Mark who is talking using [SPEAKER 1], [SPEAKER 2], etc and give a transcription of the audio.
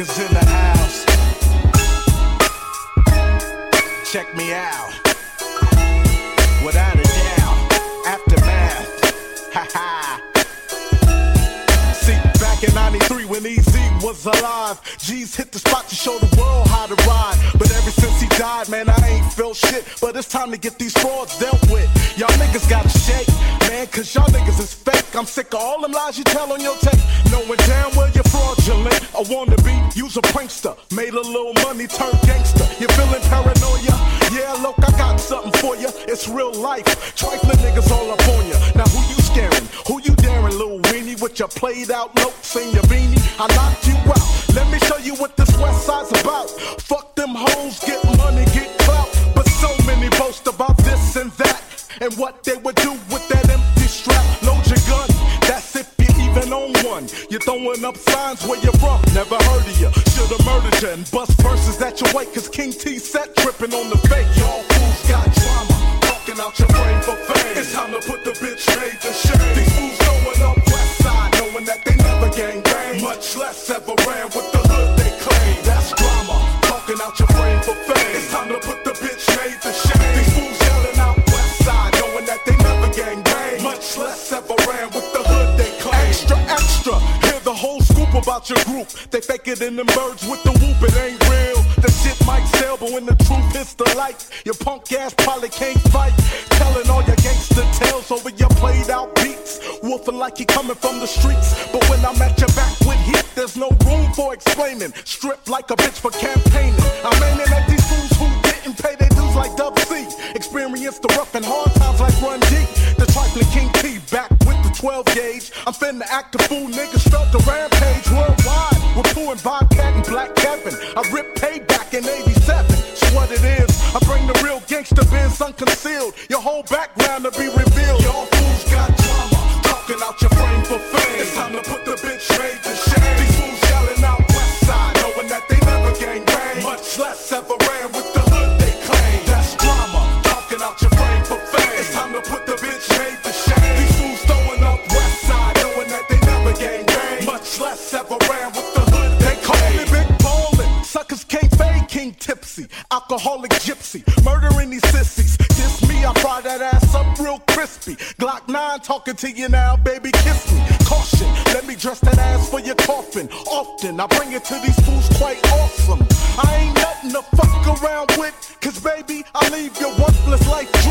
[SPEAKER 1] niggas in the house. Check me out. Without a doubt, aftermath. Ha ha. See, back in 93 when Easy was alive, G's hit the spot to show the world how to ride. But ever since he died, man, I ain't felt shit. But it's time to get these frauds dealt with. Y'all niggas gotta shake, man, cause y'all niggas is fake. I'm sick of all them lies you tell on your tape. Knowing damn well you're fraudulent. I wanna be, use a prankster. Made a little money, turned gangster. You feeling paranoia? Yeah, look, I got something for you. It's real life. Trifling niggas all up on ya. Now who you scaring? Who you daring, little weenie? With your played out looks and your beanie? I knocked you out. Let me show you what this West Side's about. Fuck them hoes, get money, get clout. But so many boast about this and that, and what they would do with that empty strap. Load your gun, that's if you even own one. You're throwing up signs where you're from, never heard of you. Should've murdered you and bust verses at your weight, cause King T set tripping on the fake. Y'all fools got drama, talking out your brain for fame. It's time to put the bitch made to shame. These fools going up West Side, knowing that they never gang bang, much less ever ran with the hood they claim. That's drama, talking out your brain for fame. It's time to put the bitch made to shame. These fools yelling out West Side, knowing that they never gang bang, much less ever ran with the hood they claim. Extra, extra, hear the whole scoop about your group. They fake it in them birds with the whoop, it ain't real. The shit might sell, but when the truth hits the light, your punk ass probably can't fight. Telling all your gangster tales over your played out beats, wolfing like you coming from the streets. But when I'm at your back with heat, there's no room for explaining. Stripped like a bitch for campaigning. I'm aiming at these fools who didn't pay their dues like Dub C. Experienced the rough and hard times like Run D. The trifling King T back with the 12 gauge. I'm finna act a fool, niggas felt the rampage worldwide. We're pulling Bobcat and Black Kevin. I ripped Payback in 87. So what it is, I bring the real gangster Benz unconcealed. Your whole background to be revealed. Y'all fools got drama, talking out your frame for fame. It's time to put the bitch made to shame. These fools yelling out West Side, knowing that they never gang bang, much less ever ran with the hood they claim. That's drama, talking out your frame for fame. It's time to put the bitch made to shame. These fools throwing up West Side, knowing that they never gang bang, much less ever ran with the hood they claim. They call me Big Ballin', suckers can't fade King Tipsy, alcoholic gypsy, murdering these sissies. Diss me, I fry that ass up real crispy. Glock 9 talking to you now, baby, kiss me. Caution, let me dress that ass for your coffin. Often, I bring it to these fools quite awesome. I ain't nothing to fuck around with, cause baby, I leave your worthless life